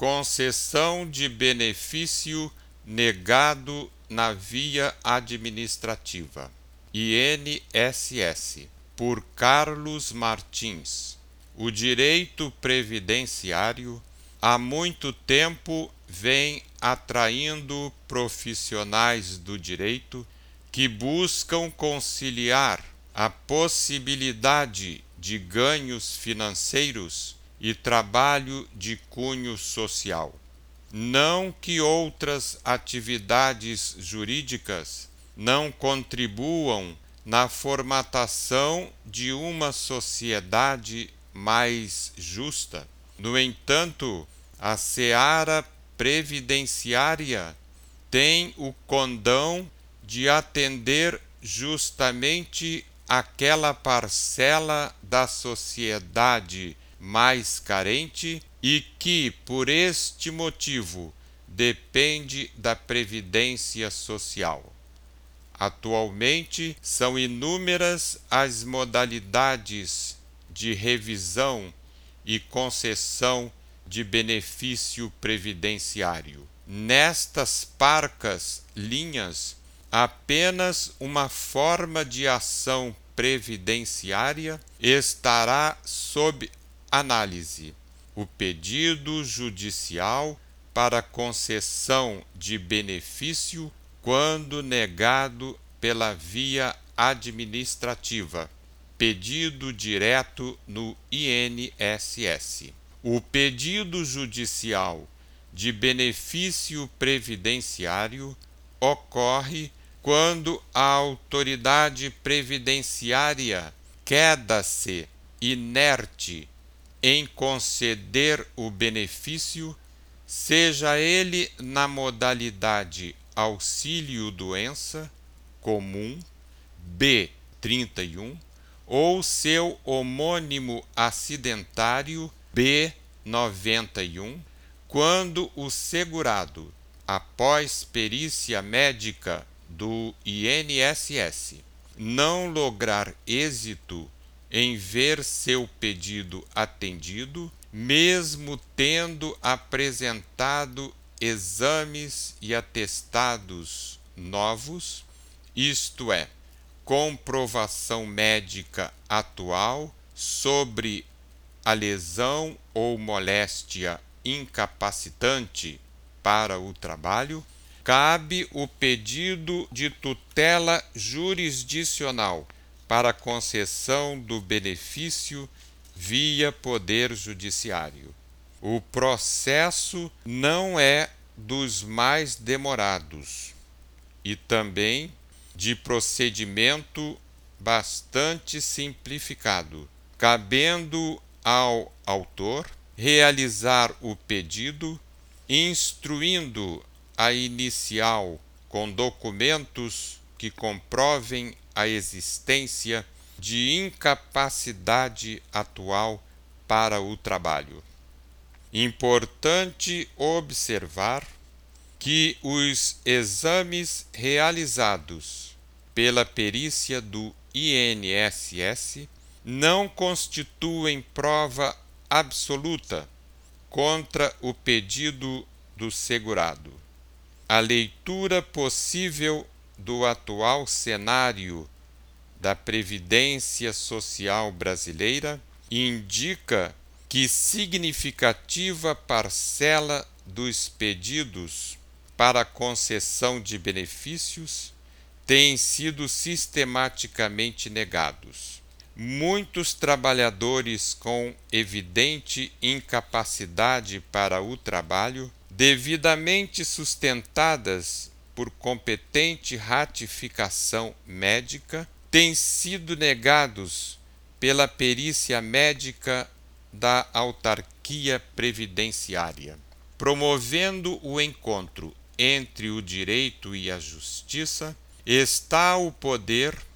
Concessão de benefício negado na via administrativa. INSS, por Carlos Martins. O direito previdenciário há muito tempo vem atraindo profissionais do direito que buscam conciliar a possibilidade de ganhos financeiros e trabalho de cunho social. Não que outras atividades jurídicas não contribuam na formatação de uma sociedade mais justa. No entanto, a seara previdenciária tem o condão de atender justamente aquela parcela da sociedade mais carente e que, por este motivo, depende da previdência social. Atualmente, são inúmeras as modalidades de revisão e concessão de benefício previdenciário. Nestas parcas linhas, apenas uma forma de ação previdenciária estará sob análise: o pedido judicial para concessão de benefício quando negado pela via administrativa, pedido direto no INSS. O pedido judicial de benefício previdenciário ocorre quando a autoridade previdenciária queda-se inerte em conceder o benefício, seja ele na modalidade auxílio-doença comum B31 ou seu homônimo acidentário B91, quando o segurado, após perícia médica do INSS, não lograr êxito em ver seu pedido atendido, mesmo tendo apresentado exames e atestados novos, isto é, comprovação médica atual sobre a lesão ou moléstia incapacitante para o trabalho, cabe o pedido de tutela jurisdicional para concessão do benefício via Poder Judiciário. O processo não é dos mais demorados e também de procedimento bastante simplificado, cabendo ao autor realizar o pedido, instruindo a inicial com documentos que comprovem a existência de incapacidade atual para o trabalho. Importante observar que os exames realizados pela perícia do INSS não constituem prova absoluta contra o pedido do segurado. A leitura possível do atual cenário da Previdência Social brasileira indica que significativa parcela dos pedidos para concessão de benefícios têm sido sistematicamente negados. Muitos trabalhadores com evidente incapacidade para o trabalho, devidamente sustentadas por competente ratificação médica, têm sido negados pela perícia médica da autarquia previdenciária. Promovendo o encontro entre o direito e a justiça, está o poder